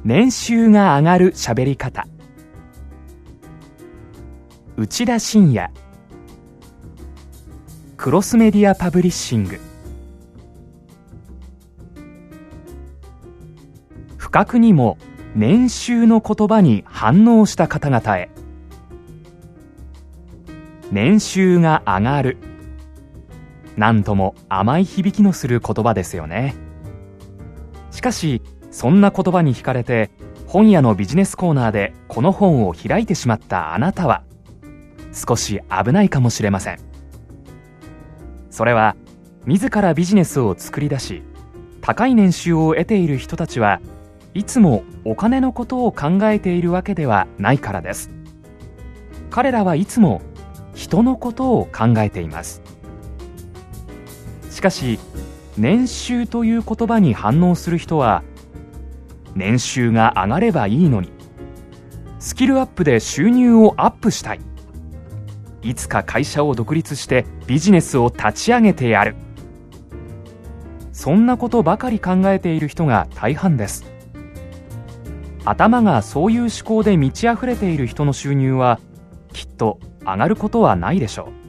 年収が上がる喋り方。内田信也、クロスメディアパブリッシング。不覚にも年収の言葉に反応した方々へ。年収が上がる、なんとも甘い響きのする言葉ですよね。しかしそんな言葉に惹かれて本屋のビジネスコーナーでこの本を開いてしまったあなたは少し危ないかもしれません。それは自らビジネスを作り出し高い年収を得ている人たちはいつもお金のことを考えているわけではないからです。彼らはいつも人のことを考えています。しかし年収という言葉に反応する人は、年収が上がればいいのに、スキルアップで収入をアップしたい、いつか会社を独立してビジネスを立ち上げてやる、そんなことばかり考えている人が大半です。頭がそういう思考で満ち溢れている人の収入はきっと上がることはないでしょう。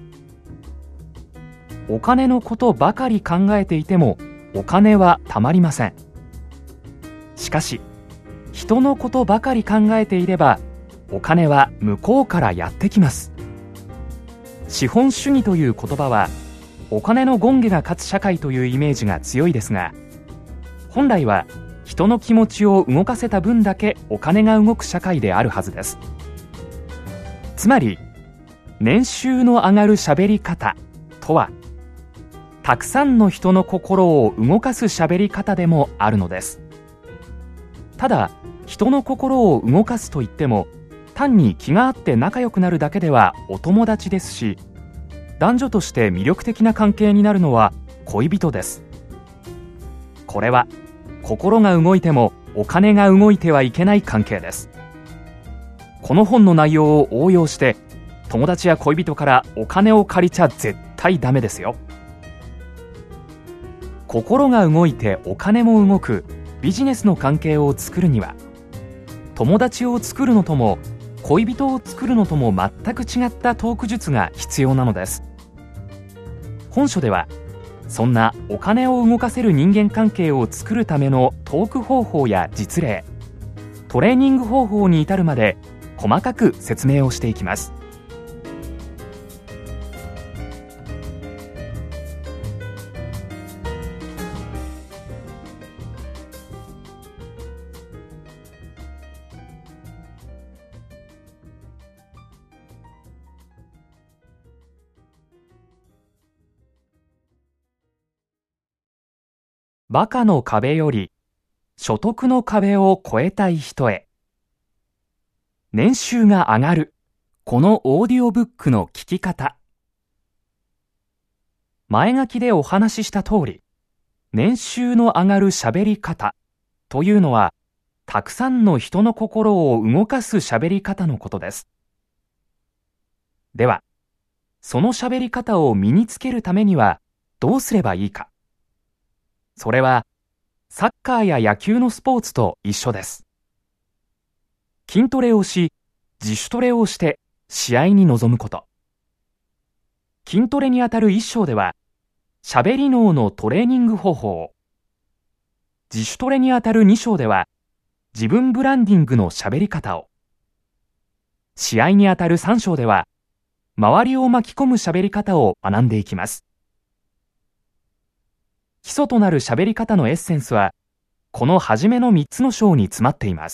お金のことばかり考えていてもお金はたまりません。しかし人のことばかり考えていればお金は向こうからやってきます。資本主義という言葉はお金の権化が勝つ社会というイメージが強いですが、本来は人の気持ちを動かせた分だけお金が動く社会であるはずです。つまり年収の上がる喋り方とは、たくさんの人の心を動かす喋り方でもあるのです。ただ人の心を動かすといっても単に気が合って仲良くなるだけではお友達ですし、男女として魅力的な関係になるのは恋人です。これは心が動いてもお金が動いてはいけない関係です。この本の内容を応用して友達や恋人からお金を借りちゃ絶対ダメですよ。心が動いてお金も動くビジネスの関係を作るには、友達を作るのとも恋人を作るのとも全く違ったトーク術が必要なのです。本書ではそんなお金を動かせる人間関係を作るためのトーク方法や実例、トレーニング方法に至るまで細かく説明をしていきます。バカの壁より所得の壁を越えたい人へ。年収が上がる、このオーディオブックの聞き方。前書きでお話しした通り、年収の上がる喋り方というのは、たくさんの人の心を動かす喋り方のことです。では、その喋り方を身につけるためにはどうすればいいか。それはサッカーや野球のスポーツと一緒です。筋トレをし、自主トレをして試合に臨むこと。筋トレにあたる一章では、喋り脳のトレーニング方法を、自主トレにあたる二章では、自分ブランディングの喋り方を、試合にあたる三章では、周りを巻き込む喋り方を学んでいきます。基礎となる喋り方のエッセンスは、この初めの3つの章に詰まっています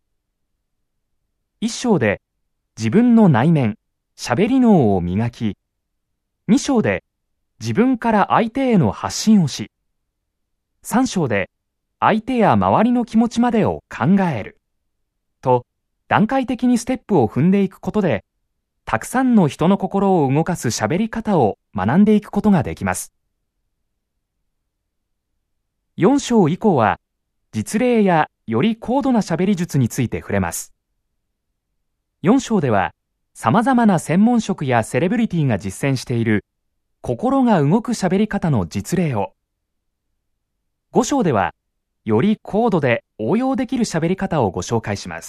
。1章で自分の内面、喋り脳を磨き、2章で自分から相手への発信をし、3章で相手や周りの気持ちまでを考える、と段階的にステップを踏んでいくことで、たくさんの人の心を動かす喋り方を学んでいくことができます。4章以降は、実例やより高度な喋り術について触れます。4章では、様々な専門職やセレブリティが実践している心が動く喋り方の実例を、5章では、 より高度で応用できる喋り方をご紹介します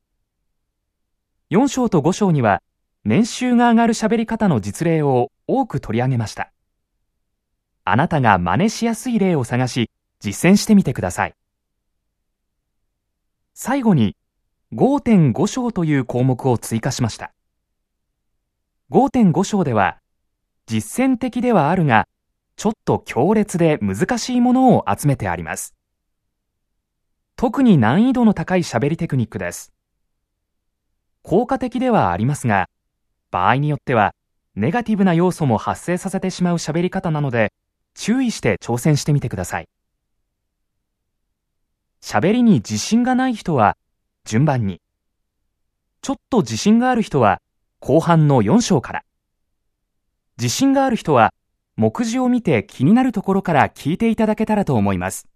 。4章と5章には年収が上がる喋り方の実例を多く取り上げました。あなたが真似しやすい例を探し実践してみてください。最後に 5.5 章という項目を追加しました。5.5 章では実践的ではあるがちょっと強烈で難しいものを集めてあります。特に難易度の高い喋りテクニックです。効果的ではありますが、場合によってはネガティブな要素も発生させてしまう喋り方なので、注意して挑戦してみてください。喋りに自信がない人は順番に、ちょっと自信がある人は後半の4章から、自信がある人は目次を見て気になるところから聞いていただけたらと思います。